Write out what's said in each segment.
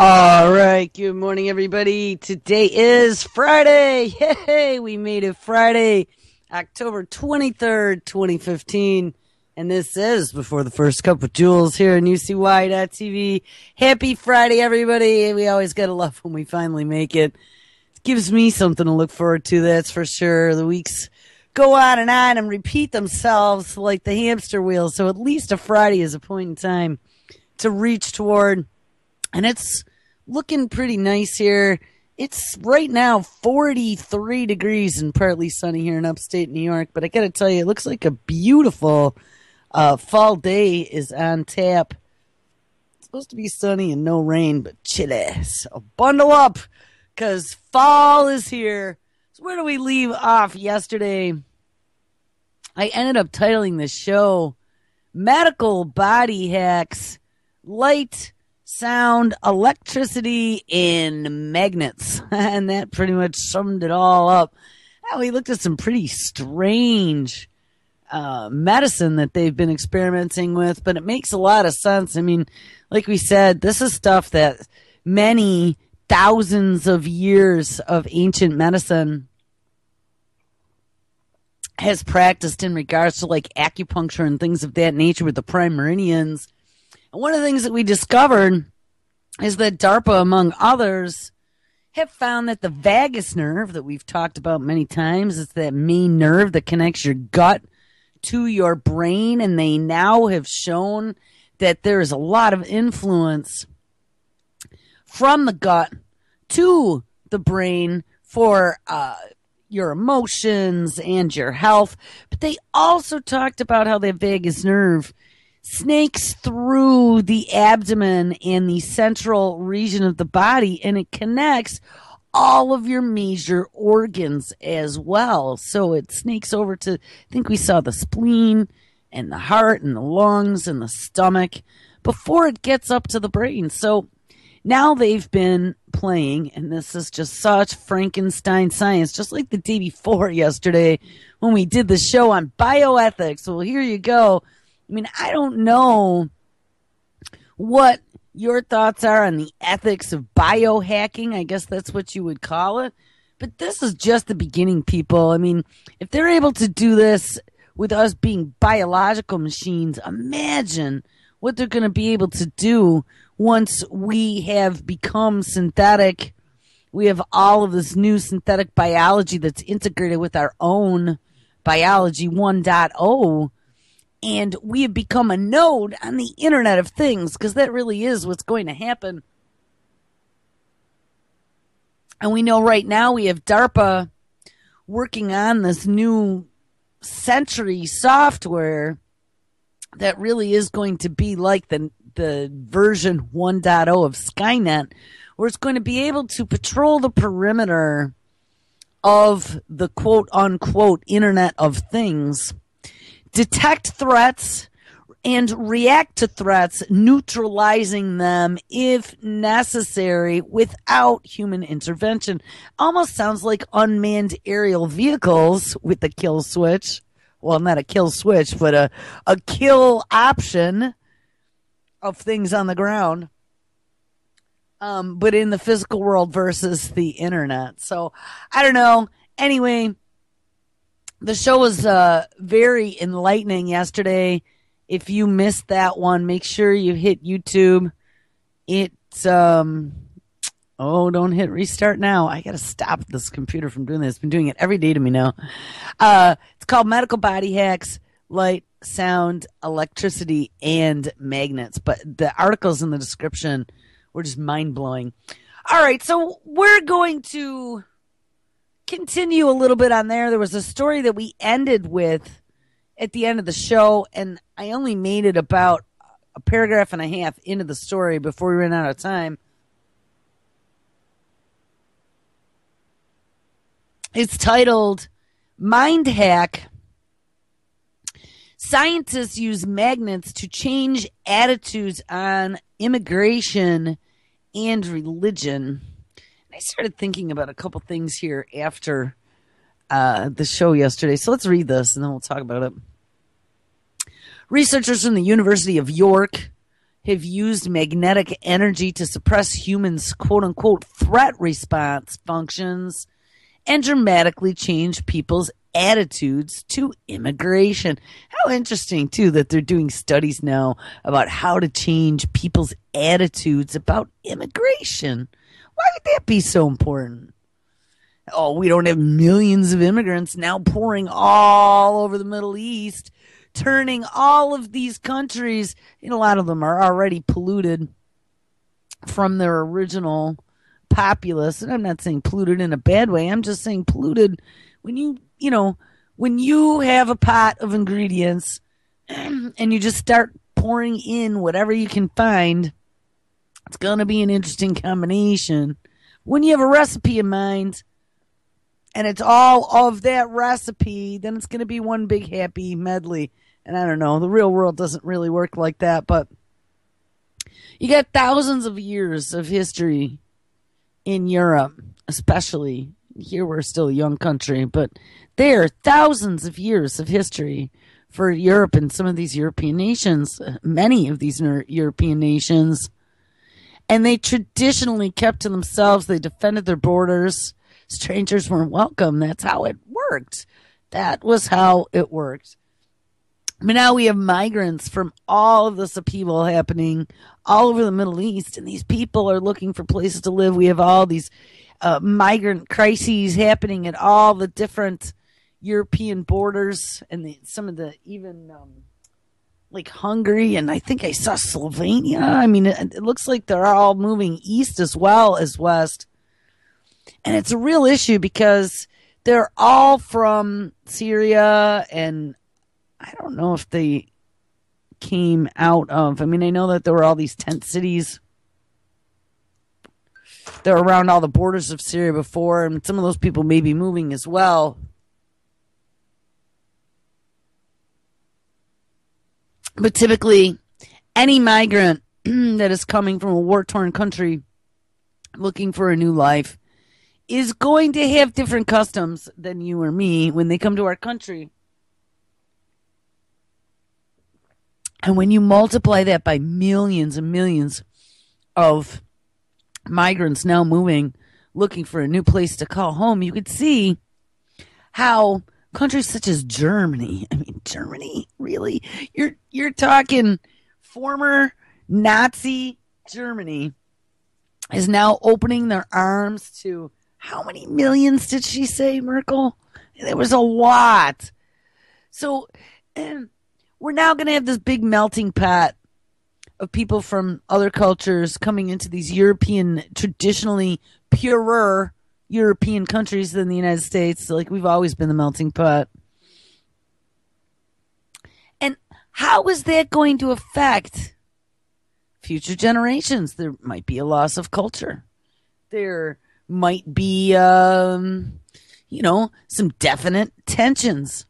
All right, good morning, everybody. Today is Friday. Yay, we made it Friday, October 23rd, 2015. And this is Before the First Cup with Jules here on UCY.TV. Happy Friday, everybody. We always got to love when we finally make it. It gives me something to look forward to, that's for sure. The weeks go on and repeat themselves like the hamster wheel. So at least a Friday is a point in time to reach toward. And it's looking pretty nice here. It's right now 43 degrees and partly sunny here in upstate New York. But I got to tell you, it looks like a beautiful fall day is on tap. It's supposed to be sunny and no rain, but chilly. So bundle up, because fall is here. So where do we leave off yesterday? I ended up titling this show Medical Body Hacks, Light, Sound, Electricity, and Magnets. And that pretty much summed it all up. Now, we looked at some pretty strange medicine that they've been experimenting with, but it makes a lot of sense. I mean, like we said, this is stuff that many thousands of years of ancient medicine has practiced in regards to like acupuncture and things of that nature with the prime meridians. And one of the things that we discovered is that DARPA, among others, have found that the vagus nerve that we've talked about many times is that main nerve that connects your gut to your brain. And they now have shown that there is a lot of influence from the gut to the brain for your emotions and your health. But they also talked about how that vagus nerve snakes through the abdomen and the central region of the body, and it connects all of your major organs as well. So it snakes over to, I think we saw the spleen and the heart and the lungs and the stomach before it gets up to the brain. So now they've been playing, and this is just such Frankenstein science, just like the day before yesterday when we did the show on bioethics. Well, here you go. I mean, I don't know what your thoughts are on the ethics of biohacking. I guess that's what you would call it. But this is just the beginning, people. I mean, if they're able to do this with us being biological machines, imagine what they're going to be able to do once we have become synthetic. We have all of this new synthetic biology that's integrated with our own biology 1.0. And we have become a node on the Internet of Things, because that really is what's going to happen. And we know right now we have DARPA working on this new Sentry software that really is going to be like the version 1.0 of Skynet, where it's going to be able to patrol the perimeter of the quote-unquote Internet of Things, detect threats, and react to threats, neutralizing them if necessary without human intervention. Almost sounds like unmanned aerial vehicles with the kill switch. Well, not a kill switch, but a kill option of things on the ground. But in the physical world versus the internet. So, I don't know. Anyway, the show was very enlightening yesterday. If you missed that one, make sure you hit YouTube. Don't hit restart now. I got to stop this computer from doing this. It's been doing it every day to me now. It's called Medical Body Hacks, Light, Sound, Electricity, and Magnets. But the articles in the description were just mind-blowing. All right, so we're going to continue a little bit on there. There was a story that we ended with at the end of the show, and I only made it about a paragraph and a half into the story before we ran out of time. It's titled Mind Hack. Scientists use magnets to change attitudes on immigration and religion. I started thinking about a couple things here after the show yesterday. So let's read this and then we'll talk about it. Researchers from the University of York have used magnetic energy to suppress humans' quote-unquote threat response functions and dramatically change people's attitudes to immigration. How interesting, too, that they're doing studies now about how to change people's attitudes about immigration. Why would that be so important? Oh, we don't have millions of immigrants now pouring all over the Middle East, turning all of these countries, a lot of them are already polluted from their original populace. And I'm not saying polluted in a bad way. I'm just saying polluted when when you have a pot of ingredients and you just start pouring in whatever you can find, it's going to be an interesting combination. When you have a recipe in mind and it's all of that recipe, then it's going to be one big happy medley. And I don't know, the real world doesn't really work like that, but you got thousands of years of history in Europe, especially. Here we're still a young country, but there are thousands of years of history for Europe and some of these European nations, many of these European nations. And they traditionally kept to themselves. They defended their borders. Strangers weren't welcome. That's how it worked. That was how it worked. But now we have migrants from all of this upheaval happening all over the Middle East, and these people are looking for places to live. We have all these migrant crises happening at all the different European borders, and some of the even like Hungary, and I think I saw Slovenia. I mean, it looks like they're all moving east as well as west. And it's a real issue because they're all from Syria, and I don't know if they came out of, I mean, I know that there were all these tent cities that were around all the borders of Syria before, and some of those people may be moving as well. But typically, any migrant that is coming from a war-torn country looking for a new life is going to have different customs than you or me when they come to our country. And when you multiply that by millions and millions of migrants now moving, looking for a new place to call home, you could see how countries such as Germany, I mean, Germany, really? You're talking former Nazi Germany is now opening their arms to, how many millions did she say, Merkel? There was a lot. So we're now going to have this big melting pot of people from other cultures coming into these European, traditionally purer European countries than the United States. Like, we've always been the melting pot. And how is that going to affect future generations? There might be a loss of culture. There might be, some definite tensions.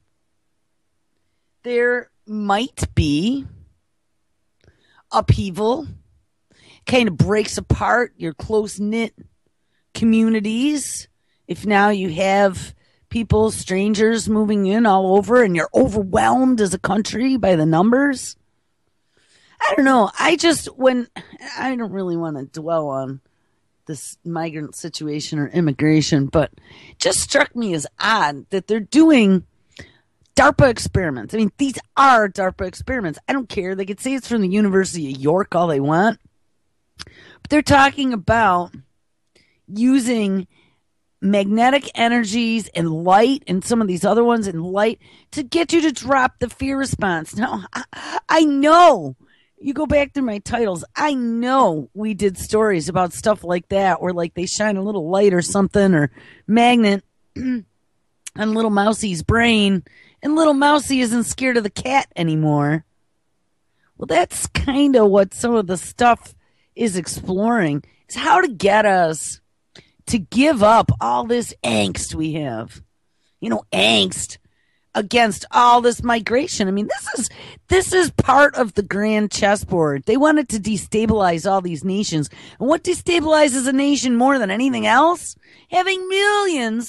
There might be upheaval, kind of breaks apart your close-knit communities. If now you have people, strangers moving in all over, and you're overwhelmed as a country by the numbers. I don't know. I don't really want to dwell on this migrant situation or immigration, but it just struck me as odd that they're doing DARPA experiments. I mean, these are DARPA experiments. I don't care. They could say it's from the University of York all they want. But they're talking about using magnetic energies and light and some of these other ones and light to get you to drop the fear response. Now, I know, you go back through my titles, I know we did stories about stuff like that where like they shine a little light or something or magnet on little Mousie's brain, and little Mousie isn't scared of the cat anymore. Well, that's kind of what some of the stuff is exploring, is how to get us to give up all this angst we have. Angst against all this migration. I mean, this is part of the grand chessboard. They wanted to destabilize all these nations. And what destabilizes a nation more than anything else? Having millions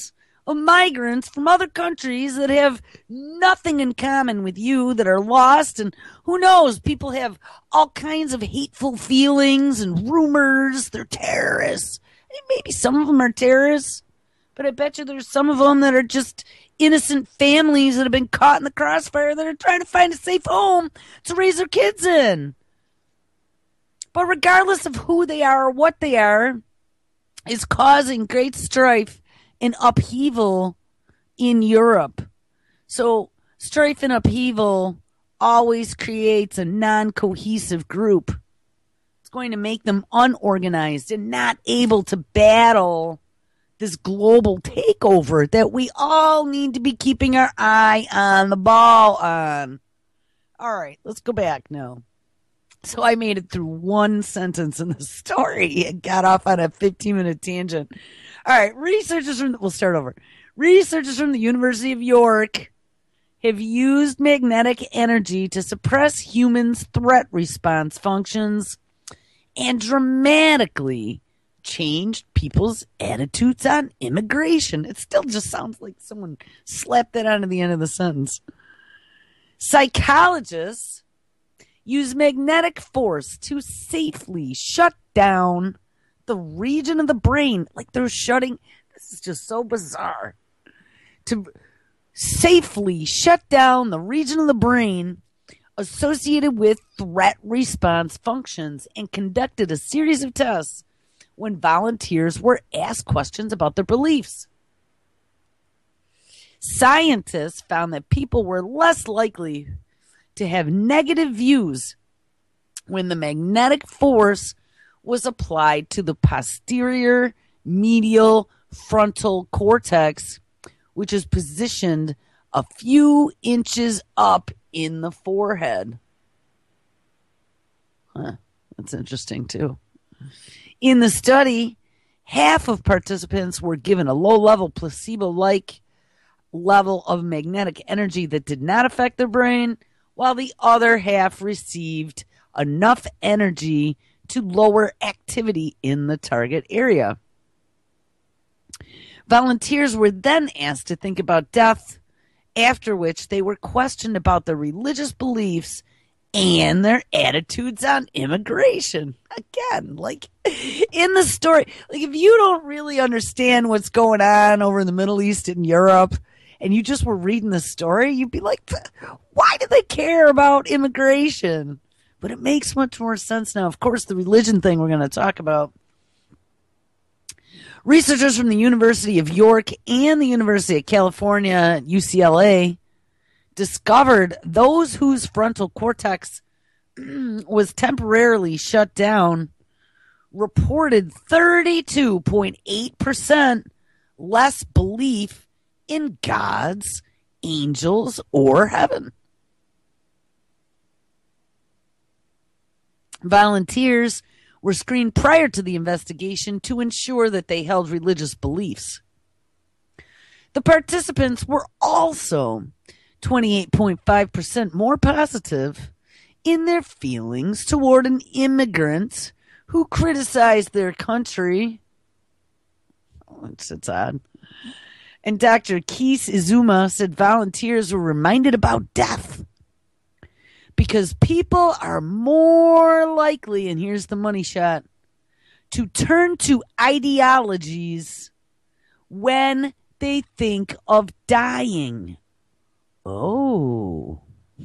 of migrants from other countries that have nothing in common with you, that are lost. And who knows, people have all kinds of hateful feelings and rumors. They're terrorists. Maybe some of them are terrorists, but I bet you there's some of them that are just innocent families that have been caught in the crossfire that are trying to find a safe home to raise their kids in. But regardless of who they are or what they are, is causing great strife and upheaval in Europe. So strife and upheaval always creates a non-cohesive group. It's going to make them unorganized and not able to battle this global takeover that we all need to be keeping our eye on the ball on. All right, let's go back now. So I made it through one sentence in the story and got off on a 15-minute tangent. All right, we'll start over. Researchers from the University of York have used magnetic energy to suppress humans' threat response functions and dramatically changed people's attitudes on immigration. It still just sounds like someone slapped that onto the end of the sentence. Psychologists use magnetic force to safely shut down the region of the brain. Like they're shutting, this is just so bizarre. To safely shut down the region of the brain associated with threat response functions, and conducted a series of tests when volunteers were asked questions about their beliefs. Scientists found that people were less likely to have negative views when the magnetic force was applied to the posterior medial frontal cortex, which is positioned a few inches up in the forehead. That's interesting too. In the study, half of participants were given a low-level placebo-like level of magnetic energy that did not affect their brain, while the other half received enough energy to lower activity in the target area. Volunteers were then asked to think about death, after which they were questioned about their religious beliefs and their attitudes on immigration. Again, like in the story, like if you don't really understand what's going on over in the Middle East and Europe, and you just were reading the story, you'd be like, why do they care about immigration? But it makes much more sense now. Of course, the religion thing we're going to talk about. Researchers from the University of York and the University of California, UCLA, discovered those whose frontal cortex was temporarily shut down reported 32.8% less belief in gods, angels, or heaven. Volunteers were screened prior to the investigation to ensure that they held religious beliefs. The participants were also 28.5% more positive in their feelings toward an immigrant who criticized their country. Oh, it's odd. And Dr. Kees Izuma said volunteers were reminded about death because people are more likely, and here's the money shot, to turn to ideologies when they think of dying. Oh.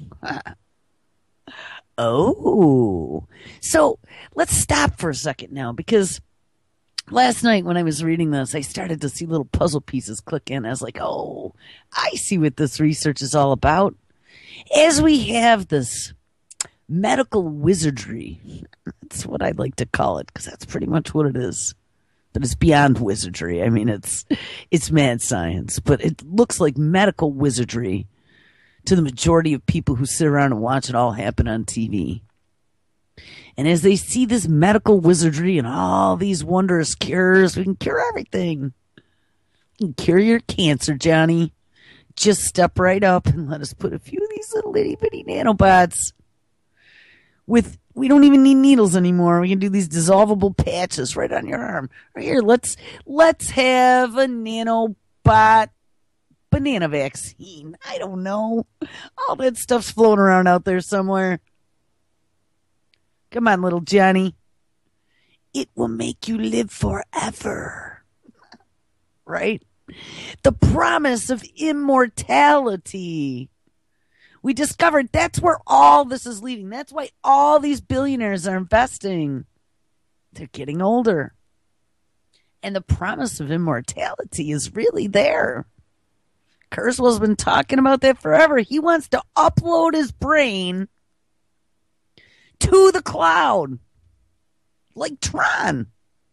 Oh. So let's stop for a second now, because last night when I was reading this, I started to see little puzzle pieces click in. I was like, oh, I see what this research is all about. As we have this medical wizardry, that's what I'd like to call it, because that's pretty much what it is. But it's beyond wizardry. I mean, it's mad science, but it looks like medical wizardry to the majority of people who sit around and watch it all happen on TV. And as they see this medical wizardry and all these wondrous cures, we can cure everything. We can cure your cancer, Johnny. Just step right up and let us put a few of these little itty bitty nanobots. We don't even need needles anymore. We can do these dissolvable patches right on your arm. Right here, let's have a nanobot spot, banana vaccine. I don't know. All that stuff's floating around out there somewhere. Come on, little Johnny. It will make you live forever. Right? The promise of immortality. We discovered that's where all this is leading. That's why all these billionaires are investing. They're getting older. And the promise of immortality is really there. Kurzweil's been talking about that forever. He wants to upload his brain to the cloud. Like Tron.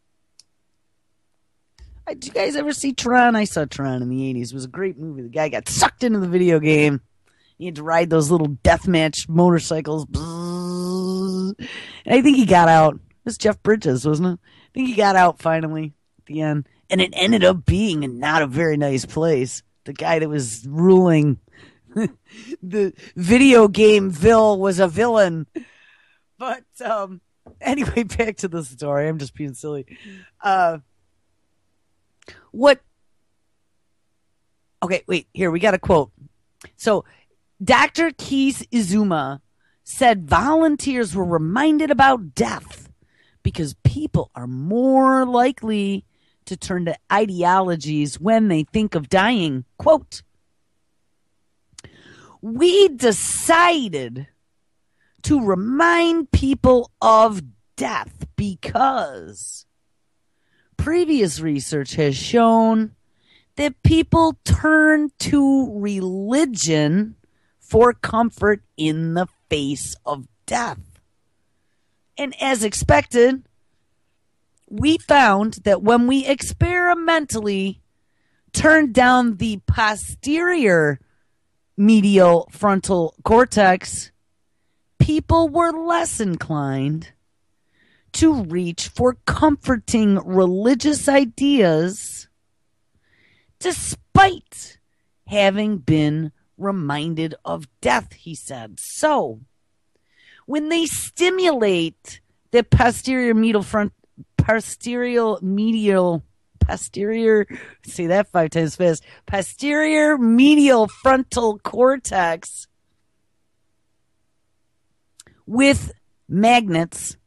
Did you guys ever see Tron? I saw Tron in the 80s. It was a great movie. The guy got sucked into the video game. He had to ride those little deathmatch motorcycles. And I think he got out. It was Jeff Bridges, wasn't it? I think he got out finally at the end. And it ended up being not a very nice place. The guy that was ruling the video game was a villain. But anyway, back to the story. I'm just being silly. Okay, wait. Here, we got a quote. So, Dr. Kees Izuma said volunteers were reminded about death because people are more likely to turn to ideologies when they think of dying. Quote, we decided to remind people of death because previous research has shown that people turn to religion for comfort in the face of death. And as expected, we found that when we experimentally turned down the posterior medial frontal cortex, people were less inclined to reach for comforting religious ideas despite having been reminded of death, he said. So, when they stimulate the posterior medial frontal cortex with magnets,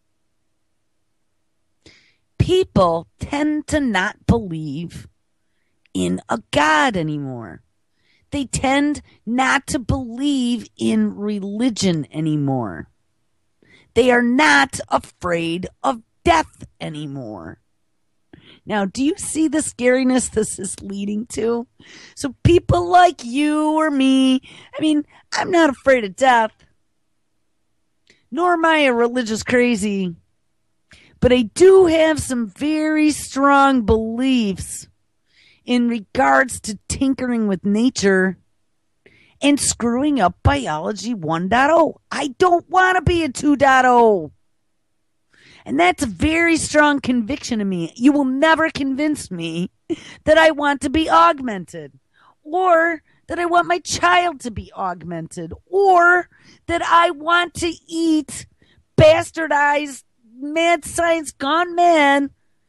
people tend to not believe in a God anymore. They tend not to believe in religion anymore. They are not afraid of death anymore. Now, do you see the scariness this is leading to? So people like you or me, I'm not afraid of death, nor am I a religious crazy, but I do have some very strong beliefs in regards to tinkering with nature and screwing up biology 1.0. I don't want to be a 2.0. And that's a very strong conviction in me. You will never convince me that I want to be augmented, or that I want my child to be augmented, or that I want to eat bastardized mad science gone mad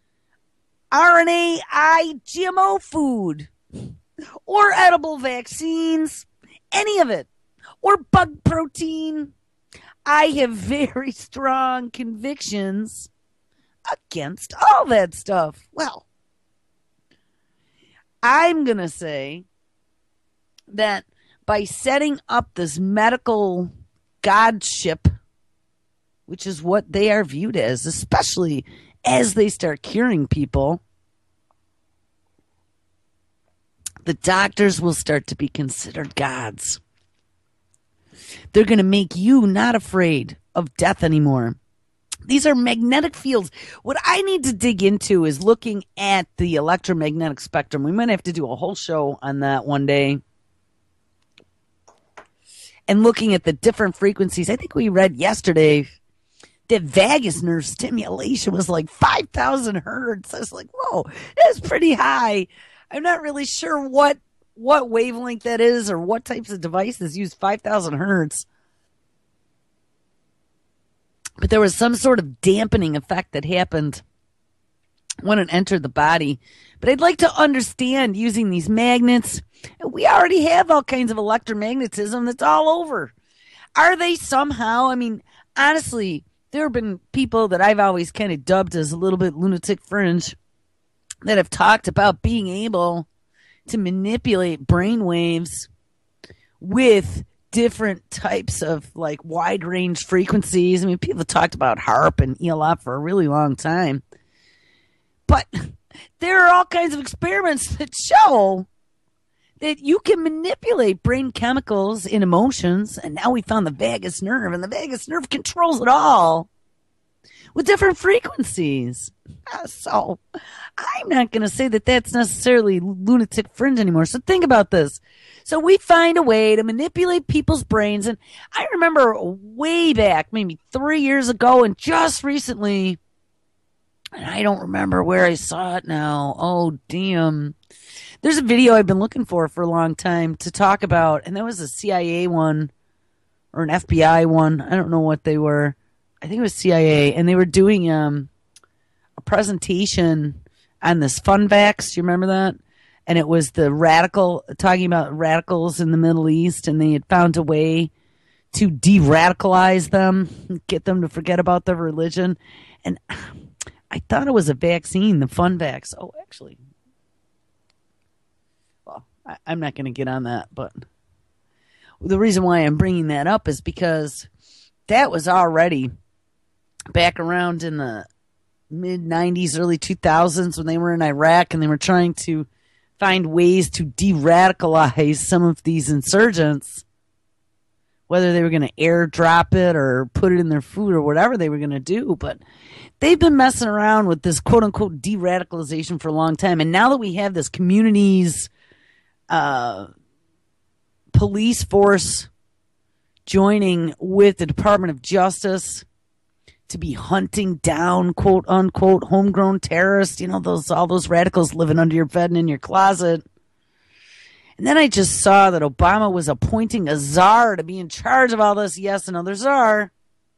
RNAi GMO food, or edible vaccines, any of it, or bug protein. I have very strong convictions against all that stuff. Well, I'm going to say that by setting up this medical godship, which is what they are viewed as, especially as they start curing people, the doctors will start to be considered gods. They're going to make you not afraid of death anymore. These are magnetic fields. What I need to dig into is looking at the electromagnetic spectrum. We might have to do a whole show on that one day. And looking at the different frequencies. I think we read yesterday that vagus nerve stimulation was like 5,000 hertz. I was like, whoa, that's pretty high. I'm not really sure what wavelength that is or what types of devices use 5,000 hertz. But there was some sort of dampening effect that happened when it entered the body But I'd like to understand using these magnets. We already have all kinds of electromagnetism that's all over. Are they somehow, I mean, honestly, there have been people that I've always kind of dubbed as a little bit lunatic fringe that have talked about being able to manipulate brain waves with different types of like wide range frequencies. I mean, people have talked about HAARP and ELF for a really long time. But there are all kinds of experiments that show that you can manipulate brain chemicals and emotions. And now we found the vagus nerve, and the vagus nerve controls it all with different frequencies. So I'm not going to say that that's necessarily lunatic fringe anymore. So think about this. So we find a way to manipulate people's brains. And I remember way back, maybe 3 years ago, and just recently, and I don't remember where I saw it now. Oh, damn. There's a video I've been looking for a long time to talk about, and that was a CIA one or an FBI one. I don't know what they were. I think it was CIA, and they were doing a presentation on this Funvax. Do you remember that? And it was talking about radicals in the Middle East, and they had found a way to de-radicalize them, get them to forget about their religion. And I thought it was a vaccine, the Funvax. Oh, actually, well, I'm not going to get on that, but the reason why I'm bringing that up is because that was already back around in the mid-90s, early 2000s when they were in Iraq and they were trying to find ways to de-radicalize some of these insurgents, whether they were going to airdrop it or put it in their food or whatever they were going to do. But they've been messing around with this quote-unquote de-radicalization for a long time. And now that we have this community's police force joining with the Department of Justice to be hunting down quote-unquote homegrown terrorists, you know, all those radicals living under your bed and in your closet. And then I just saw that Obama was appointing a czar to be in charge of all this. Yes, another czar.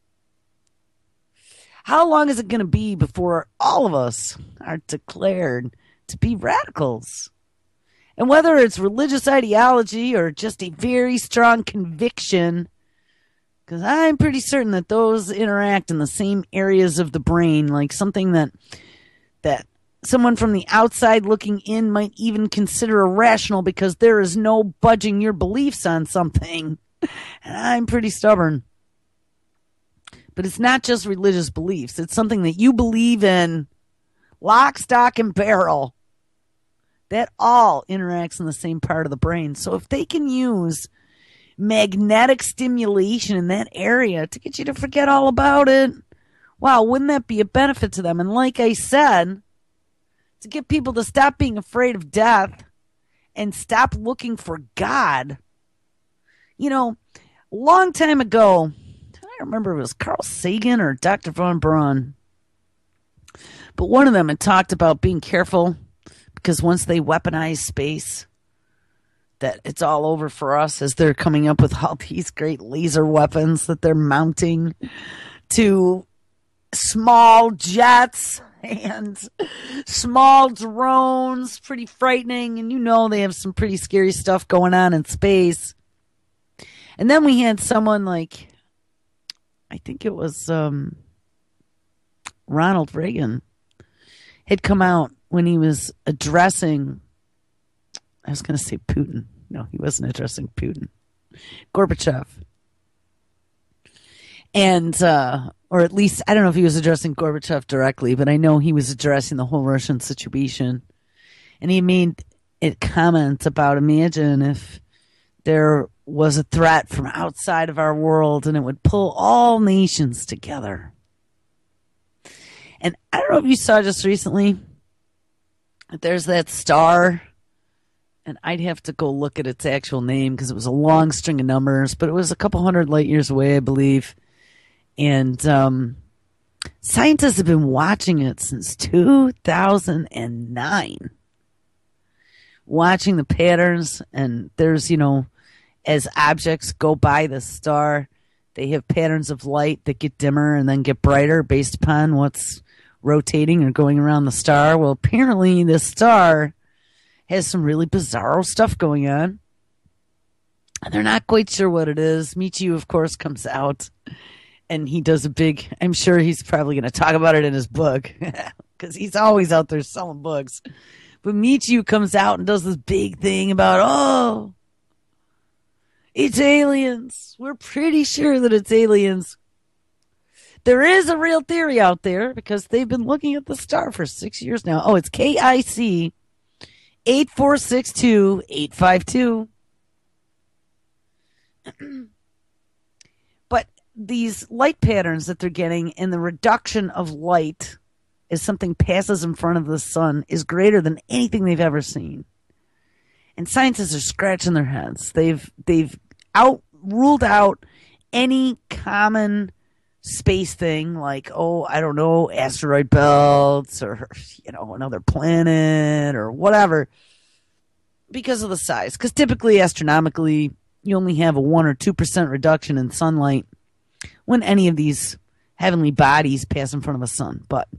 How long is it going to be before all of us are declared to be radicals? And whether it's religious ideology or just a very strong conviction, because I'm pretty certain that those interact in the same areas of the brain, like something that someone from the outside looking in might even consider irrational because there is no budging your beliefs on something. And I'm pretty stubborn. But it's not just religious beliefs. It's something that you believe in, lock, stock, and barrel. That all interacts in the same part of the brain. So if they can use magnetic stimulation in that area to get you to forget all about it, wow, wouldn't that be a benefit to them? And like I said, to get people to stop being afraid of death and stop looking for God. You know, a long time ago, I don't remember if it was Carl Sagan or Dr. von Braun, but one of them had talked about being careful because once they weaponize space, that it's all over for us as they're coming up with all these great laser weapons that they're mounting to small jets and small drones. Pretty frightening. And you know they have some pretty scary stuff going on in space. And then we had someone like, I think it was Ronald Reagan, had come out when he was addressing, I was going to say Putin. No, he wasn't addressing Putin. Gorbachev. And, or at least, I don't know if he was addressing Gorbachev directly, but I know he was addressing the whole Russian situation. And he made comments about, imagine if there was a threat from outside of our world and it would pull all nations together. And I don't know if you saw just recently, there's that star, and I'd have to go look at its actual name because it was a long string of numbers, but it was a couple hundred light years away, I believe. And scientists have been watching it since 2009, watching the patterns. And there's, you know, as objects go by the star, they have patterns of light that get dimmer and then get brighter based upon what's rotating or going around the star. Well, apparently this star has some really bizarro stuff going on. And they're not quite sure what it is. Michio, of course, comes out and he does a big, I'm sure he's probably going to talk about it in his book because he's always out there selling books. But Michio comes out and does this big thing about, oh, it's aliens. We're pretty sure that it's aliens. There is a real theory out there because they've been looking at the star for 6 years now. Oh, it's KIC 8462852. But these light patterns that they're getting and the reduction of light as something passes in front of the sun is greater than anything they've ever seen. And scientists are scratching their heads. They've ruled out any common space thing like, oh, I don't know, asteroid belts or, another planet or whatever because of the size. Because typically, astronomically, you only have a 1 or 2% reduction in sunlight when any of these heavenly bodies pass in front of a sun. But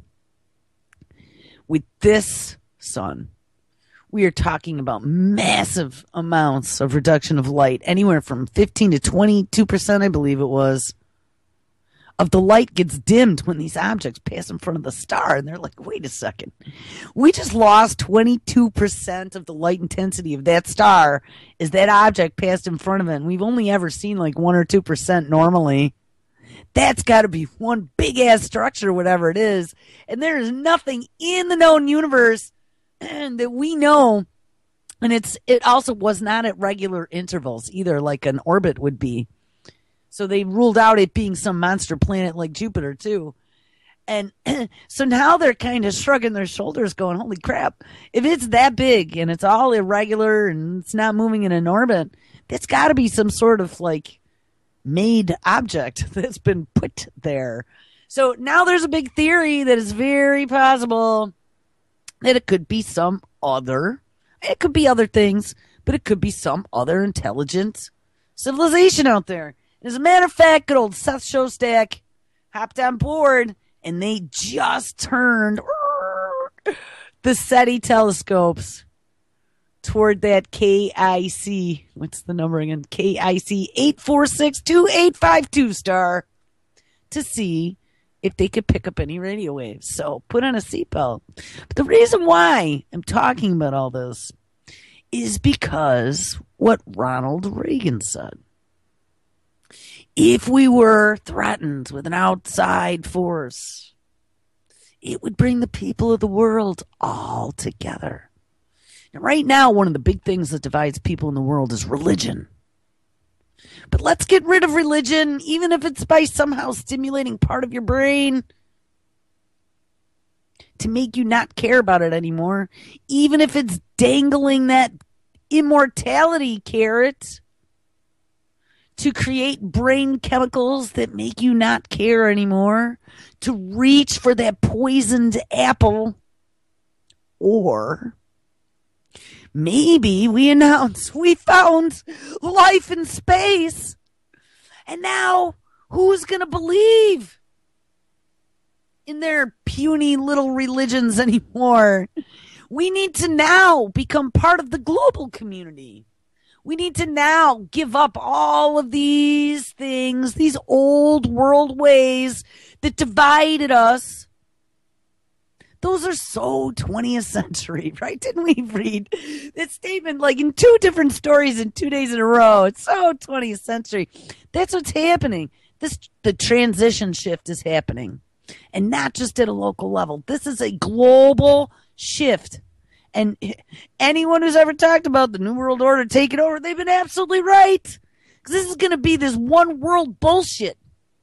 with this sun, we are talking about massive amounts of reduction of light, anywhere from 15 to 22%, I believe it was, of the light gets dimmed when these objects pass in front of the star. And they're like, wait a second. We just lost 22% of the light intensity of that star as that object passed in front of it. And we've only ever seen like 1 or 2% normally. That's got to be one big ass structure, whatever it is. And there is nothing in the known universe that we know. And it also was not at regular intervals either, like an orbit would be. So they ruled out it being some monster planet like Jupiter, too. And so now they're kind of shrugging their shoulders going, holy crap, if it's that big and it's all irregular and it's not moving in an orbit, that's got to be some sort of like made object that's been put there. So now there's a big theory that it's very possible that it could be some other, it could be other things, but it could be some other intelligent civilization out there. As a matter of fact, good old Seth Shostak hopped on board, and they just turned the SETI telescopes toward that KIC. What's the number again? KIC 8462852 star to see if they could pick up any radio waves. So put on a seatbelt. But the reason why I'm talking about all this is because what Ronald Reagan said. If we were threatened with an outside force, it would bring the people of the world all together. And right now, one of the big things that divides people in the world is religion. But let's get rid of religion, even if it's by somehow stimulating part of your brain to make you not care about it anymore, even if it's dangling that immortality carrot to create brain chemicals that make you not care anymore, to reach for that poisoned apple. Or maybe we announce we found life in space. And now who's going to believe in their puny little religions anymore? We need to now become part of the global community. We need to now give up all of these things, these old world ways that divided us. Those are so 20th century, right? Didn't we read that statement like in 2 different stories in 2 days in a row? It's so 20th century. That's what's happening. The transition shift is happening. And not just at a local level. This is a global shift. And anyone who's ever talked about the New World Order taking over, they've been absolutely right. Because this is going to be this one world bullshit.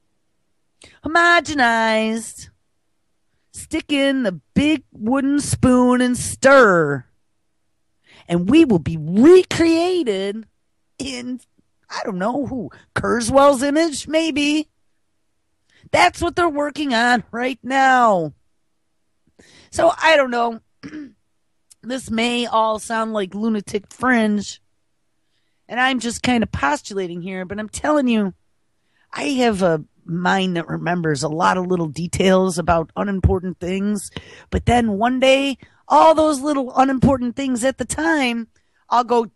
Homogenized. Stick in the big wooden spoon and stir. And we will be recreated in, I don't know who, Kurzweil's image, maybe. That's what they're working on right now. So, I don't know. This may all sound like lunatic fringe, and I'm just kind of postulating here, but I'm telling you, I have a mind that remembers a lot of little details about unimportant things. But then one day, all those little unimportant things at the time, I'll go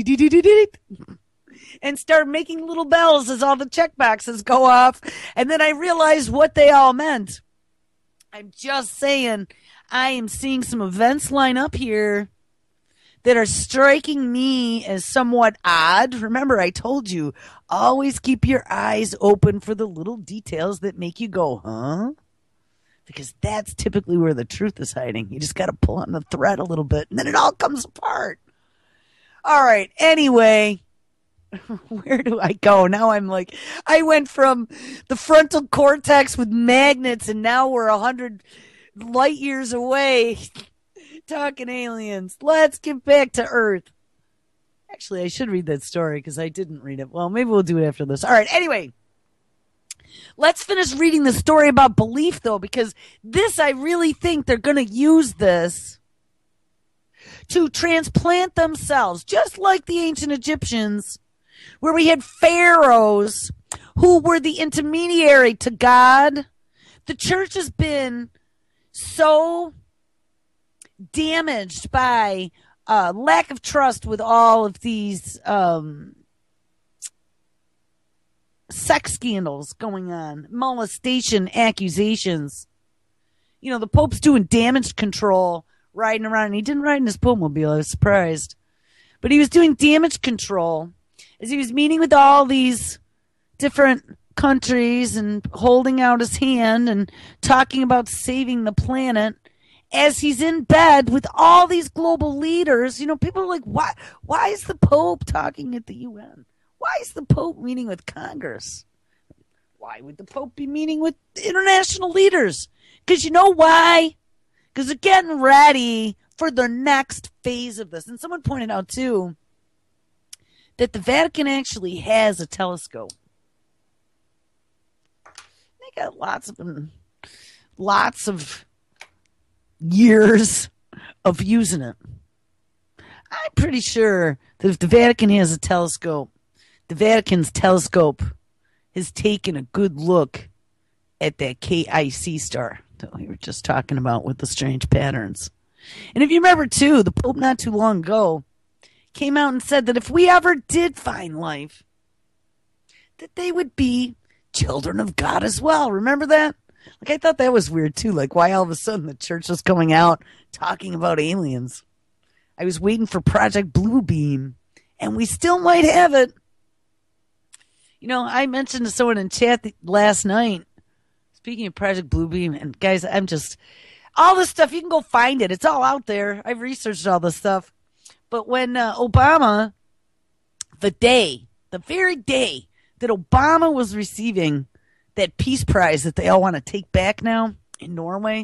and start making little bells as all the check boxes go off. And then I realize what they all meant. I'm just saying, I am seeing some events line up here that are striking me as somewhat odd. Remember, I told you, always keep your eyes open for the little details that make you go, huh? Because that's typically where the truth is hiding. You just got to pull on the thread a little bit, and then it all comes apart. All right, anyway, where do I go? Now I went from the frontal cortex with magnets, and now we're 100 light years away. Talking aliens. Let's get back to Earth. Actually, I should read that story because I didn't read it. Well, maybe we'll do it after this. All right, anyway. Let's finish reading the story about belief, though, because this, I really think they're going to use this to transplant themselves, just like the ancient Egyptians, where we had pharaohs who were the intermediary to God. The church has been so damaged by lack of trust with all of these sex scandals going on, molestation accusations. You know, the Pope's doing damage control, riding around. And he didn't ride in his Popemobile. I was surprised. But he was doing damage control as he was meeting with all these different countries and holding out his hand and talking about saving the planet. As he's in bed with all these global leaders, you know, people are like, why is the Pope talking at the UN? Why is the Pope meeting with Congress? Why would the Pope be meeting with international leaders? Because you know why? Because they're getting ready for the next phase of this. And someone pointed out, too, that the Vatican actually has a telescope. They got lots of years of using it. I'm pretty sure that if the Vatican has a telescope, the Vatican's telescope has taken a good look at that KIC star that we were just talking about with the strange patterns. And if you remember, too, the Pope not too long ago came out and said that if we ever did find life, that they would be children of God as well. Remember that? Like, I thought that was weird, too. Like, why all of a sudden the church was coming out talking about aliens? I was waiting for Project Bluebeam, and we still might have it. You know, I mentioned to someone in chat last night, speaking of Project Bluebeam, and guys, I'm just, all this stuff, you can go find it. It's all out there. I've researched all this stuff. But when Obama, the very day that Obama was receiving that peace prize that they all want to take back now in Norway,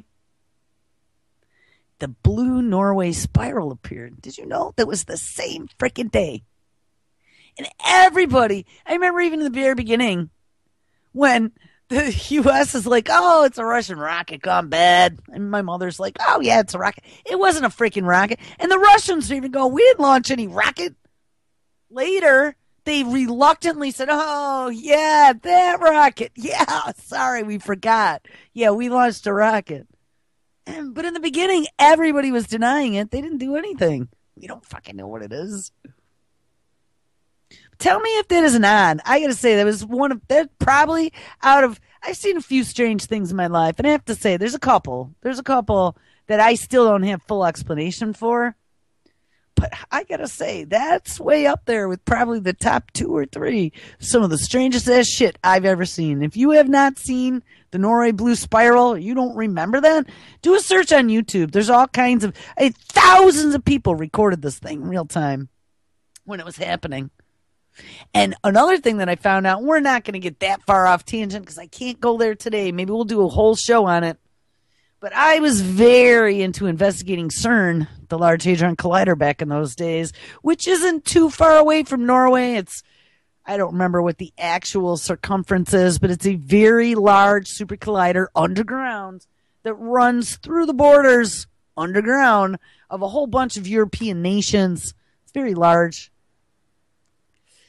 the blue Norway spiral appeared. Did you know that was the same freaking day? And everybody, I remember even in the very beginning when the U.S. is like, oh, it's a Russian rocket gone bad. And my mother's like, oh, yeah, it's a rocket. It wasn't a freaking rocket. And the Russians even go, we didn't launch any rocket. Later, they reluctantly said, oh, yeah, that rocket. Yeah, sorry, we forgot. Yeah, we launched a rocket. But in the beginning, everybody was denying it. They didn't do anything. We don't fucking know what it is. Tell me if that isn't odd. I got to say, that was one of, that probably out of, I've seen a few strange things in my life. And I have to say, there's a couple that I still don't have full explanation for. But I got to say, that's way up there with probably the top 2 or 3. Some of the strangest ass shit I've ever seen. If you have not seen the Norway Blue Spiral, you don't remember that, do a search on YouTube. There's all kinds of, thousands of people recorded this thing in real time when it was happening. And another thing that I found out, we're not going to get that far off tangent because I can't go there today. Maybe we'll do a whole show on it. But I was very into investigating CERN, the Large Hadron Collider back in those days, which isn't too far away from Norway. It's, I don't remember what the actual circumference is, but it's a very large super collider underground that runs through the borders underground of a whole bunch of European nations. It's very large.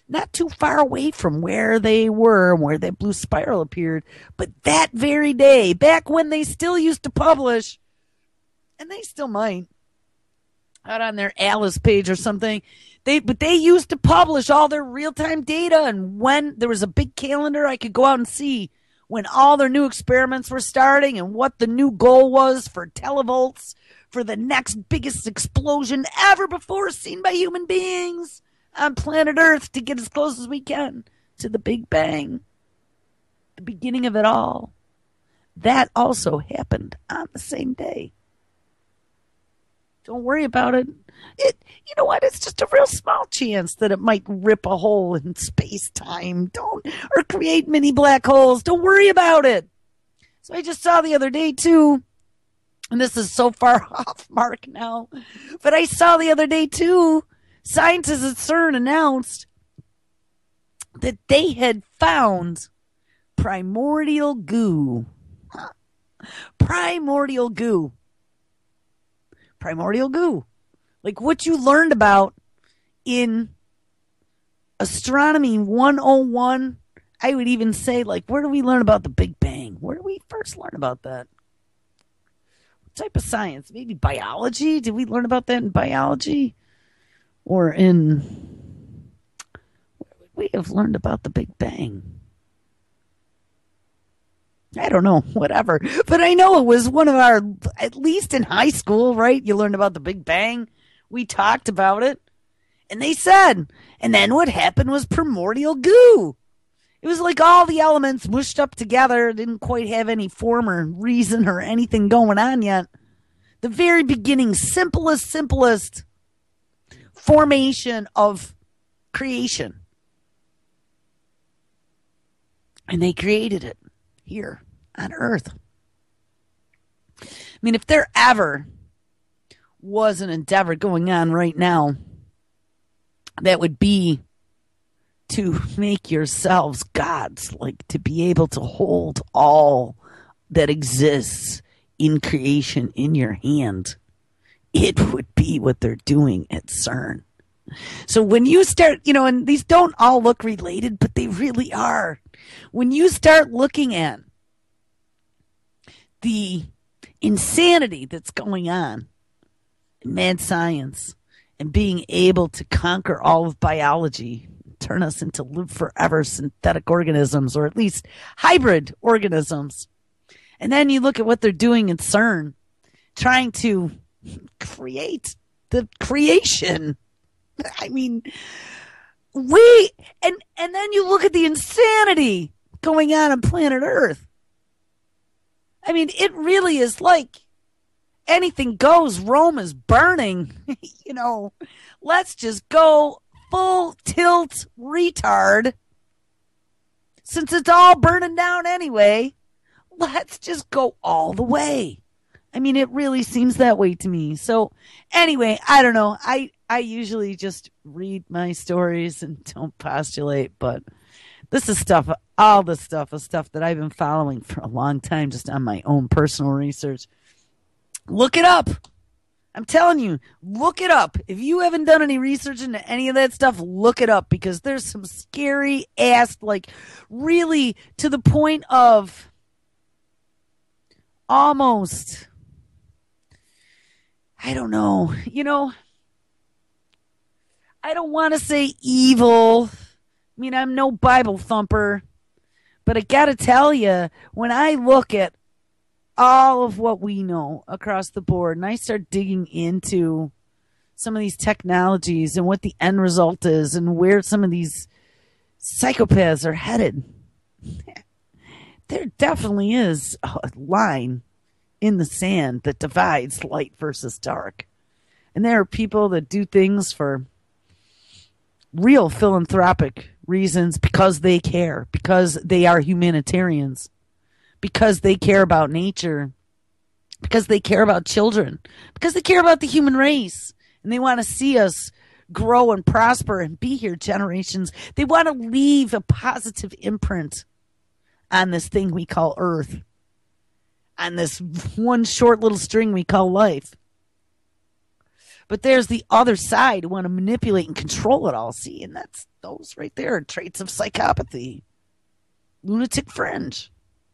not too far away from where they were and where that blue spiral appeared. But that very day, back when they still used to publish, and they still might, out on their Alice page or something, they used to publish all their real-time data, and when there was a big calendar, I could go out and see when all their new experiments were starting and what the new goal was for televolts for the next biggest explosion ever before seen by human beings on planet Earth to get as close as we can to the Big Bang, the beginning of it all. That also happened on the same day. Don't worry about it. You know what? It's just a real small chance that it might rip a hole in space-time. Or create mini black holes. Don't worry about it. So I just saw the other day, too, and this is so far off mark now, but I saw the other day, too, scientists at CERN announced that they had found primordial goo. Primordial goo. Primordial goo. Like what you learned about in Astronomy 101. I would even say, like, where do we learn about the Big Bang? Where do we first learn about that? What type of science? Maybe biology? Did we learn about that in biology? Or in... where would we have learned about the Big Bang? I don't know, whatever. But I know it was one of our, at least in high school, right? You learned about the Big Bang. We talked about it. And they said, and then what happened was primordial goo. It was like all the elements mushed up together, didn't quite have any form or reason or anything going on yet. The very beginning, simplest formation of creation. And they created it here on Earth. I mean, if there ever was an endeavor going on right now that would be to make yourselves gods, like to be able to hold all that exists in creation in your hand, it would be what they're doing at CERN. So when you start, and these don't all look related, but they really are. When you start looking at the insanity that's going on in mad science and being able to conquer all of biology, turn us into live forever synthetic organisms, or at least hybrid organisms. And then you look at what they're doing at CERN, trying to create the creation. I mean, and then you look at the insanity going on planet Earth. I mean, it really is like anything goes. Rome is burning. Let's just go full tilt retard. Since it's all burning down anyway, let's just go all the way. I mean, it really seems that way to me. So anyway, I don't know. I usually just read my stories and don't postulate, but this is stuff, all this stuff is stuff that I've been following for a long time, just on my own personal research. Look it up. I'm telling you, look it up. If you haven't done any research into any of that stuff, look it up, because there's some scary ass, like really to the point of almost, I don't know, I don't want to say evil. I mean, I'm no Bible thumper, but I got to tell you, when I look at all of what we know across the board, and I start digging into some of these technologies and what the end result is and where some of these psychopaths are headed, there definitely is a line in the sand that divides light versus dark. And there are people that do things for real philanthropic reasons, because they care, because they are humanitarians, because they care about nature, because they care about children, because they care about the human race, and they want to see us grow and prosper and be here generations. They want to leave a positive imprint on this thing we call Earth, on this one short little string we call life. But there's the other side who want to manipulate and control it all. See, and that's those right there are traits of psychopathy. Lunatic fringe.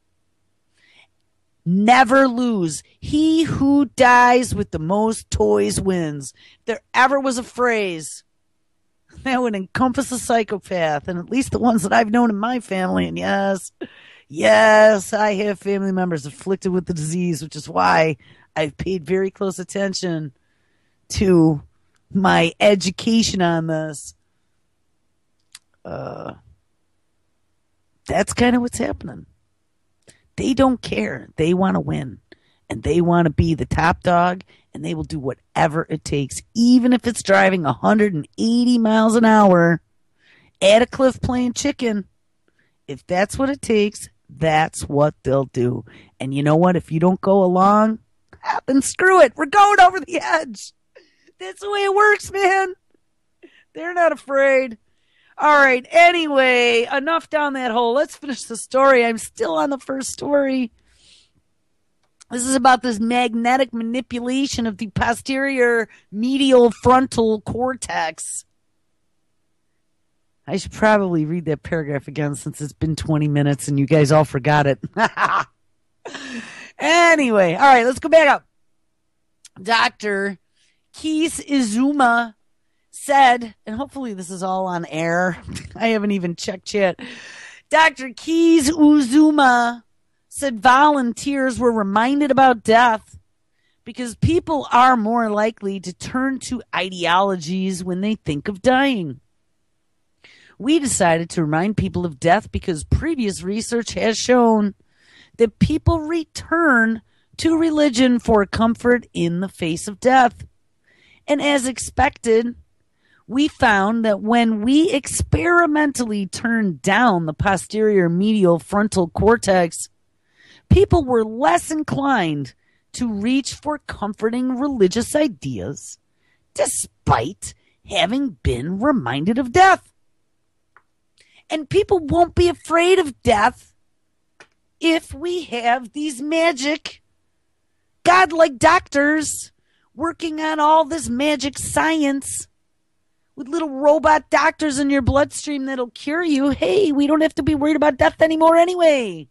Never lose. He who dies with the most toys wins. If there ever was a phrase that would encompass a psychopath, and at least the ones that I've known in my family, and yes, I have family members afflicted with the disease, which is why I've paid very close attention to my education on this. That's kind of what's happening. They don't care. They want to win. And they want to be the top dog. And they will do whatever it takes. Even if it's driving 180 miles an hour at a cliff playing chicken. If that's what it takes, that's what they'll do. And you know what? If you don't go along, then screw it. We're going over the edge. That's the way it works, man. They're not afraid. All right. Anyway, enough down that hole. Let's finish the story. I'm still on the first story. This is about this magnetic manipulation of the posterior medial frontal cortex. I should probably read that paragraph again since it's been 20 minutes and you guys all forgot it. Anyway, all right, let's go back up. Dr. Kees Izuma said, and hopefully this is all on air. I haven't even checked yet. Dr. Kees Uzuma said volunteers were reminded about death because people are more likely to turn to ideologies when they think of dying. We decided to remind people of death because previous research has shown that people return to religion for comfort in the face of death. And as expected, we found that when we experimentally turned down the posterior medial frontal cortex, people were less inclined to reach for comforting religious ideas, despite having been reminded of death. And people won't be afraid of death if we have these magic, godlike doctors working on all this magic science with little robot doctors in your bloodstream that'll cure you. Hey, we don't have to be worried about death anymore anyway.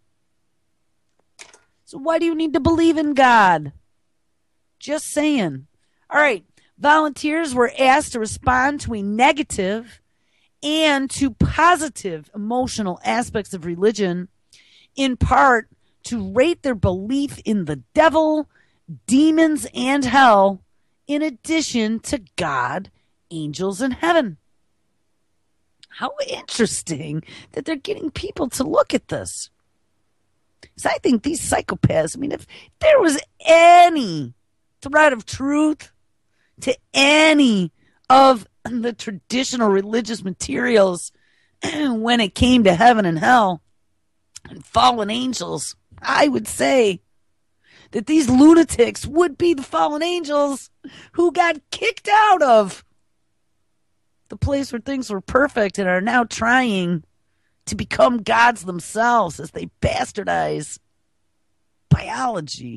So why do you need to believe in God? Just saying. All right. Volunteers were asked to respond to a negative and to positive emotional aspects of religion, in part to rate their belief in the devil, demons, and hell, in addition to God, angels, and heaven. How interesting that they're getting people to look at this. Because I think these psychopaths, I mean, if there was any thread of truth to any of the traditional religious materials when it came to heaven and hell and fallen angels, I would say that these lunatics would be the fallen angels who got kicked out of the place where things were perfect and are now trying to become gods themselves as they bastardize biology.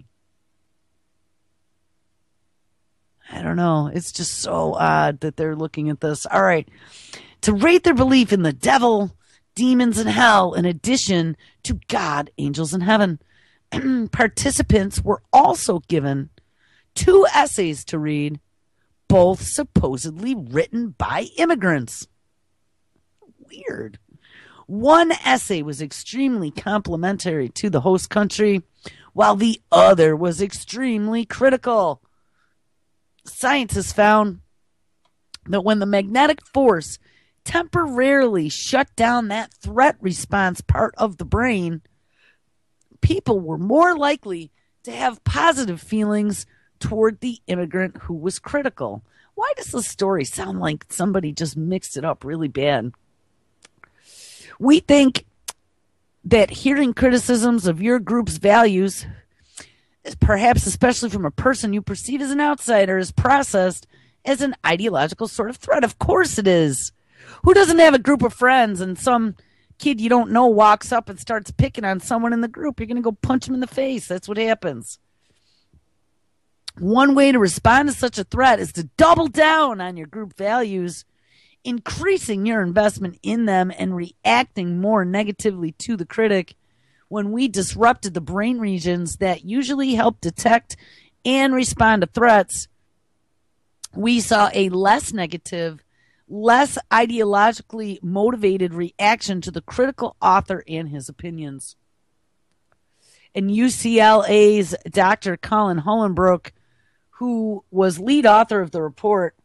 I don't know. It's just so odd that they're looking at this. All right. To rate their belief in the devil, demons, and hell, in addition to God, angels, and heaven. Participants were also given 2 essays to read, both supposedly written by immigrants. Weird. One essay was extremely complimentary to the host country, while the other was extremely critical. Scientists found that when the magnetic force temporarily shut down that threat response part of the brain, people were more likely to have positive feelings toward the immigrant who was critical. Why does this story sound like somebody just mixed it up really bad? We think that hearing criticisms of your group's values, perhaps especially from a person you perceive as an outsider, is processed as an ideological sort of threat. Of course it is. Who doesn't have a group of friends and some kid you don't know walks up and starts picking on someone in the group? You're going to go punch him in the face. That's what happens. One way to respond to such a threat is to double down on your group values, increasing your investment in them and reacting more negatively to the critic. When we disrupted the brain regions that usually help detect and respond to threats, we saw a less negative, less ideologically motivated reaction to the critical author and his opinions. And UCLA's Dr. Colin Hollenbrook, who was lead author of the report,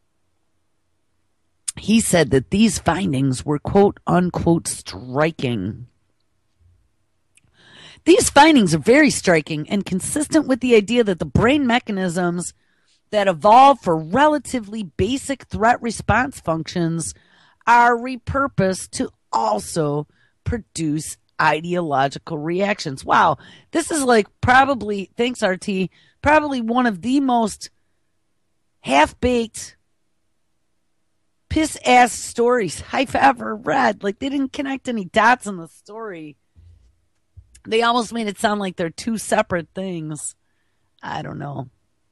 he said that these findings were quote unquote striking. These findings are very striking and consistent with the idea that the brain mechanisms that evolve for relatively basic threat response functions are repurposed to also produce ideological reactions. Wow, this is like probably, thanks RT, probably one of the most half-baked piss-ass stories I've ever read. Like, they didn't connect any dots in the story. They almost made it sound like they're two separate things. I don't know.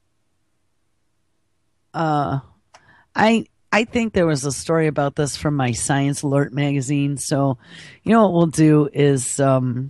I think there was a story about this from my Science Alert magazine. So, you know what we'll do is I'm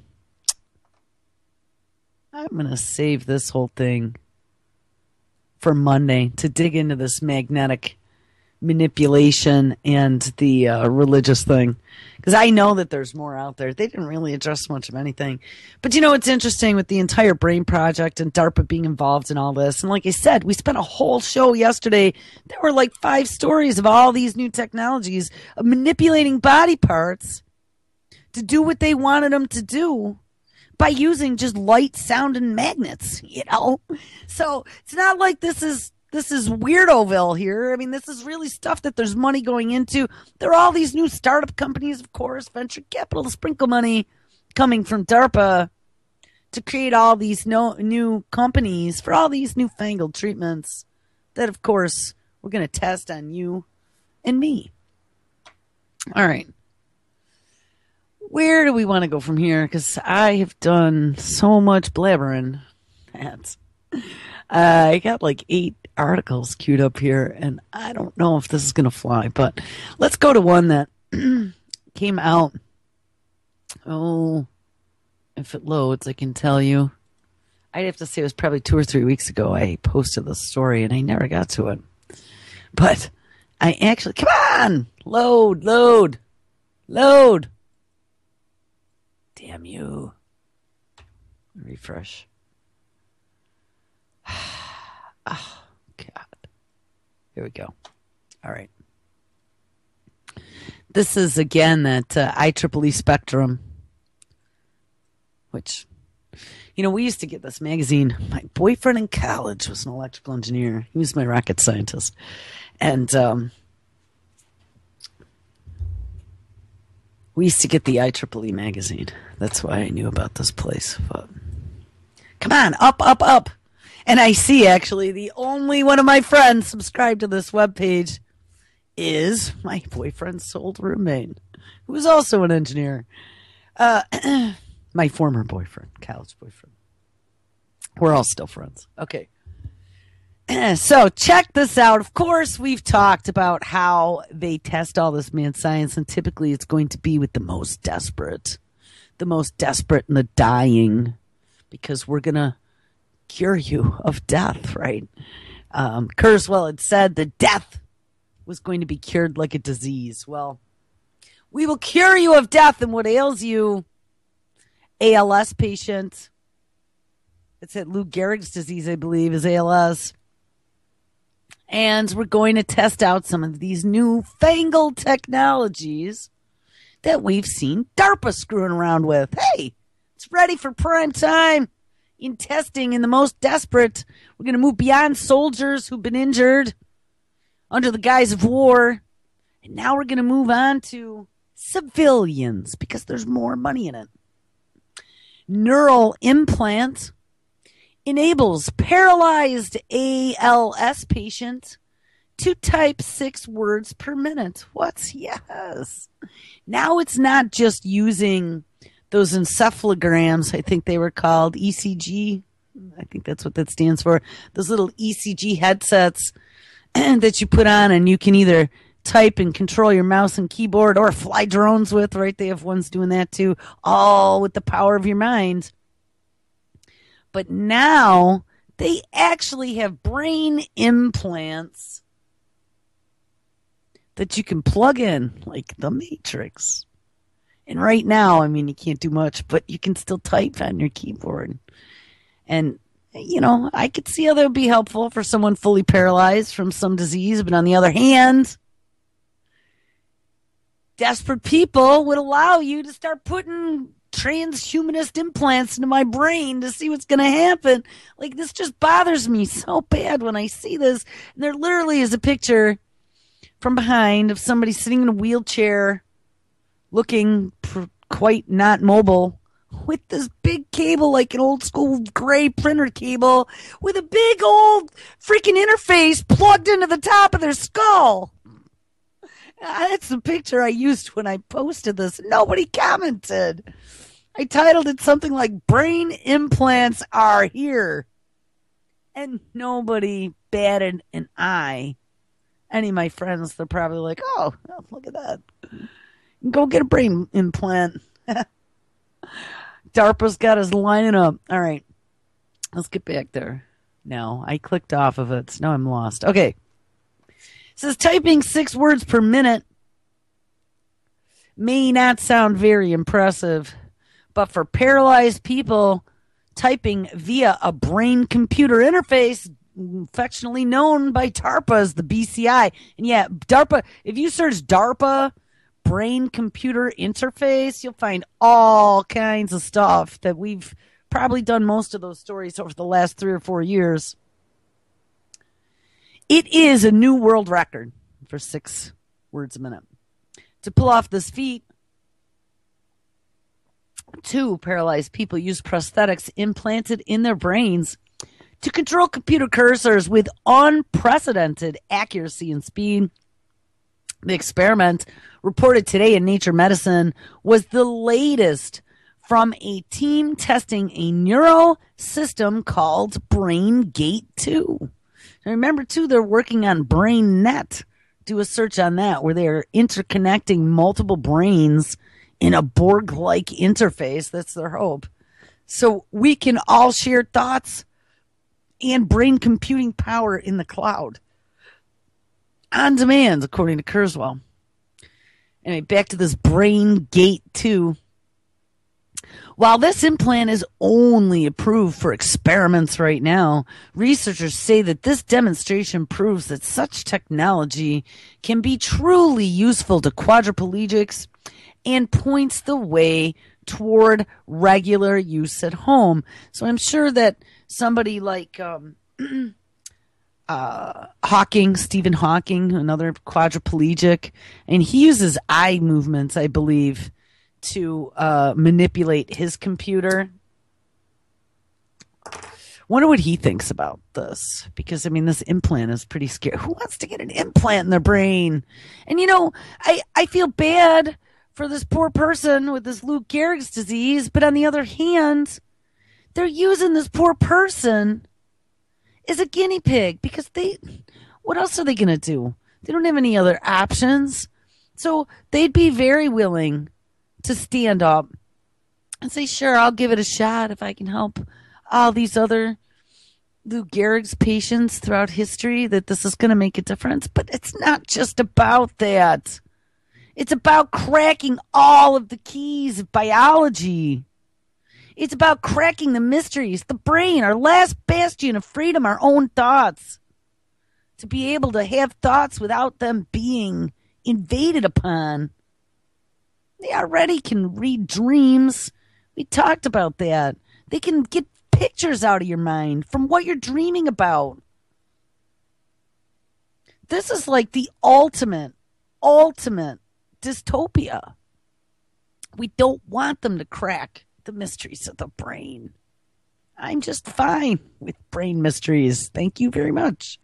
going to save this whole thing for Monday to dig into this magnetic manipulation and the religious thing, because I know that there's more out there. They didn't really address much of anything, but you know, it's interesting with the entire brain project and DARPA being involved in all this. And like I said, we spent a whole show yesterday. There were like 5 stories of all these new technologies of manipulating body parts to do what they wanted them to do by using just light, sound, and magnets, you know? So it's not like this is Weirdoville here. I mean, this is really stuff that there's money going into. There are all these new startup companies, of course, venture capital, sprinkle money coming from DARPA to create all these new companies for all these newfangled treatments that, of course, we're going to test on you and me. All right. Where do we want to go from here? Because I have done so much blabbering. I got like 8 articles queued up here, and I don't know if this is going to fly, but let's go to one that came out. Oh, if it loads, I can tell you. I'd have to say it was probably 2 or 3 weeks ago I posted this story, and I never got to it. But I actually, come on, load. Damn you. Refresh. Oh, God. Here we go. All right. This is, again, that IEEE Spectrum, which, you know, we used to get this magazine. My boyfriend in college was an electrical engineer. He was my rocket scientist. And we used to get the IEEE magazine. That's why I knew about this place. But come on, up. And I see, actually, the only one of my friends subscribed to this webpage is my boyfriend's old roommate, who was also an engineer. My former boyfriend, college boyfriend. We're all still friends. Okay. So check this out. Of course, we've talked about how they test all this mad science, and typically it's going to be with the most desperate and the dying, because we're going to cure you of death, right? Kurzweil had said that death was going to be cured like a disease. Well, we will cure you of death and what ails you. ALS patient. It's at Lou Gehrig's disease, I believe, is ALS. And we're going to test out some of these newfangled technologies that we've seen DARPA screwing around with. Hey, it's ready for prime time. In testing in the most desperate. We're going to move beyond soldiers who've been injured under the guise of war. And now we're going to move on to civilians, because there's more money in it. Neural implant enables paralyzed ALS patient to type 6 words per minute. What? Yes. Now it's not just using those encephalograms, I think they were called, ECG I think that's what that stands for. Those little ECG headsets that you put on, and you can either type and control your mouse and keyboard or fly drones with, right? They have ones doing that too, all with the power of your mind. But now they actually have brain implants that you can plug in, like the Matrix. And right now, I mean, you can't do much, but you can still type on your keyboard. And, you know, I could see how that would be helpful for someone fully paralyzed from some disease. But on the other hand, desperate people would allow you to start putting transhumanist implants into my brain to see what's going to happen. Like, this just bothers me so bad when I see this. And there literally is a picture from behind of somebody sitting in a wheelchair looking quite not mobile with this big cable, like an old school gray printer cable with a big old freaking interface plugged into the top of their skull. That's the picture I used when I posted this. Nobody commented. I titled it something like "Brain Implants Are Here." And nobody batted an eye. Any of my friends, they're probably like, oh, look at that. Go get a brain implant. DARPA's got us lining up. All right. Let's get back there. No, I clicked off of it, so now I'm lost. Okay. It says typing 6 words per minute may not sound very impressive, but for paralyzed people, typing via a brain-computer interface, affectionately known by DARPA as the BCI. And yeah, DARPA, if you search DARPA brain-computer interface, you'll find all kinds of stuff that we've probably done most of those stories over the last 3 or 4 years. It is a new world record for 6 words a minute. To pull off this feat, 2 paralyzed people use prosthetics implanted in their brains to control computer cursors with unprecedented accuracy and speed. The experiment, reported today in Nature Medicine, was the latest from a team testing a neural system called BrainGate 2. And remember, too, they're working on BrainNet. Do a search on that, where they are interconnecting multiple brains in a Borg-like interface. That's their hope. So we can all share thoughts and brain computing power in the cloud. On demand, according to Kurzweil. Anyway, back to this BrainGate 2. While this implant is only approved for experiments right now, researchers say that this demonstration proves that such technology can be truly useful to quadriplegics and points the way toward regular use at home. So I'm sure that somebody like Stephen Hawking, another quadriplegic, and he uses eye movements, I believe, to manipulate his computer. Wonder what he thinks about this, because I mean, this implant is pretty scary. Who wants to get an implant in their brain? And you know, I feel bad for this poor person with this Lou Gehrig's disease, but on the other hand, they're using this poor person as a guinea pig, because what else are they going to do? They don't have any other options. So they'd be very willing to stand up and say, sure, I'll give it a shot if I can help all these other Lou Gehrig's patients throughout history, that this is going to make a difference. But it's not just about that. It's about cracking all of the keys of biology. It's about cracking the mysteries, the brain, our last bastion of freedom, our own thoughts. To be able to have thoughts without them being invaded upon. They already can read dreams. We talked about that. They can get pictures out of your mind from what you're dreaming about. This is like the ultimate dystopia. We don't want them to crack the mysteries of the brain. I'm just fine with brain mysteries. Thank you very much.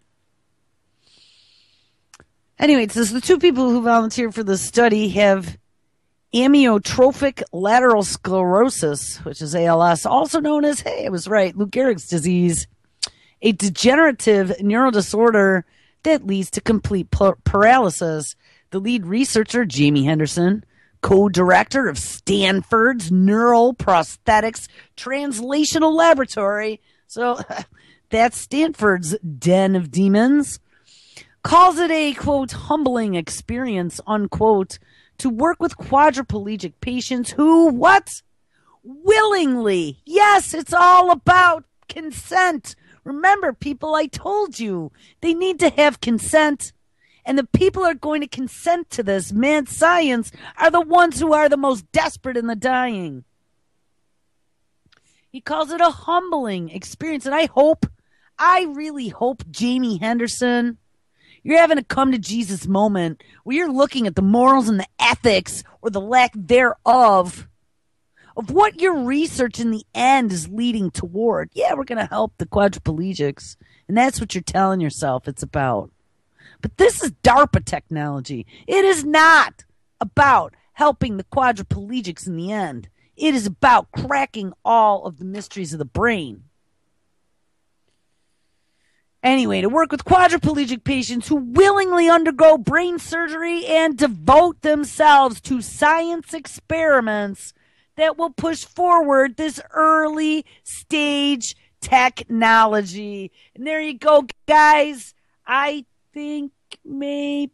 Anyway, it says the 2 people who volunteered for the study have amyotrophic lateral sclerosis, which is ALS, also known as, hey, I was right, Lou Gehrig's disease, a degenerative neural disorder that leads to complete paralysis. The lead researcher, Jamie Henderson, co-director of Stanford's Neural Prosthetics Translational Laboratory, so that's Stanford's den of demons, calls it a, quote, humbling experience, unquote, to work with quadriplegic patients who, what? Willingly. Yes, it's all about consent. Remember, people, I told you, they need to have consent. And the people who are going to consent to this mad science are the ones who are the most desperate and the dying. He calls it a humbling experience. And I really hope, Jamie Henderson, you're having a come to Jesus moment where you're looking at the morals and the ethics or the lack thereof of what your research in the end is leading toward. Yeah, we're going to help the quadriplegics. And that's what you're telling yourself it's about. But this is DARPA technology. It is not about helping the quadriplegics in the end. It is about cracking all of the mysteries of the brain. Anyway, to work with quadriplegic patients who willingly undergo brain surgery and devote themselves to science experiments that will push forward this early stage technology. And there you go, guys. I think I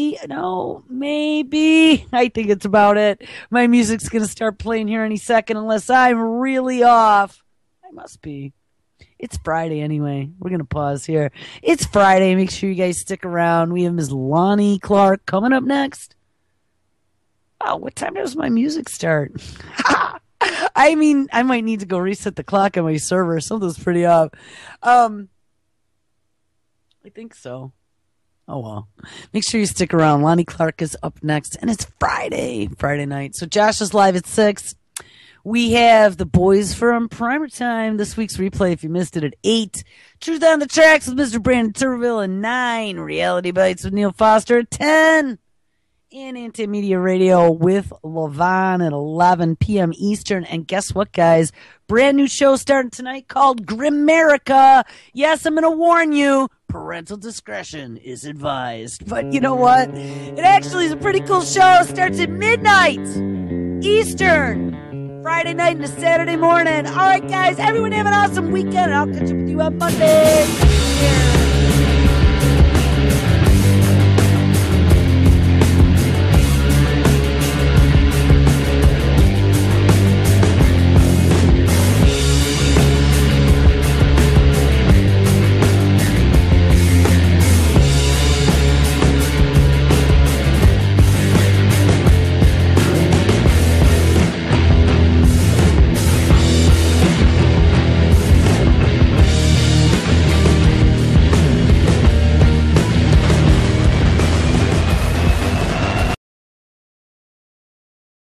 think it's about it. My music's going to start playing here any second unless I'm really off. I must be. It's Friday anyway. We're going to pause here. It's Friday. Make sure you guys stick around. We have Ms. Lonnie Clark coming up next. Oh, what time does my music start? I mean, I might need to go reset the clock on my server. Something's pretty off. I think so. Oh, well. Make sure you stick around. Lonnie Clark is up next, and it's Friday night. So Josh is live at 6. We have the boys from Primer Time. This week's replay, if you missed it, at 8. Truth on the Tracks with Mr. Brandon Turville at 9. Reality Bites with Neil Foster at 10. And Anti-Media Radio with Levon at 11 p.m. Eastern. And guess what, guys? Brand new show starting tonight called Grimerica. Yes, I'm going to warn you. Parental discretion is advised. But you know what? It actually is a pretty cool show. It starts at midnight Eastern. Friday night into Saturday morning. All right, guys. Everyone have an awesome weekend. And I'll catch up with you on Monday. Yeah.